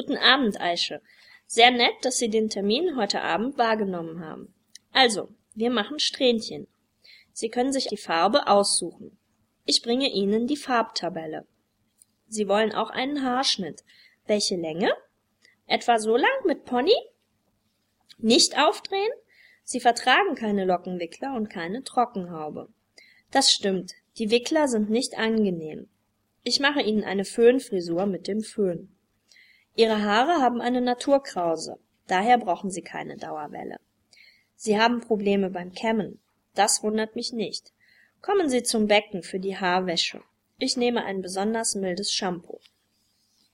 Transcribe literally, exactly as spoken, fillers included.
Guten Abend, Aische. Sehr nett, dass Sie den Termin heute Abend wahrgenommen haben. Also, wir machen Strähnchen. Sie können sich die Farbe aussuchen. Ich bringe Ihnen die Farbtabelle. Sie wollen auch einen Haarschnitt. Welche Länge? Etwa so lang mit Pony? Nicht aufdrehen? Sie vertragen keine Lockenwickler und keine Trockenhaube. Das stimmt, die Wickler sind nicht angenehm. Ich mache Ihnen eine Föhnfrisur mit dem Föhn. Ihre Haare haben eine Naturkrause, daher brauchen Sie keine Dauerwelle. Sie haben Probleme beim Kämmen. Das wundert mich nicht. Kommen Sie zum Becken für die Haarwäsche. Ich nehme ein besonders mildes Shampoo.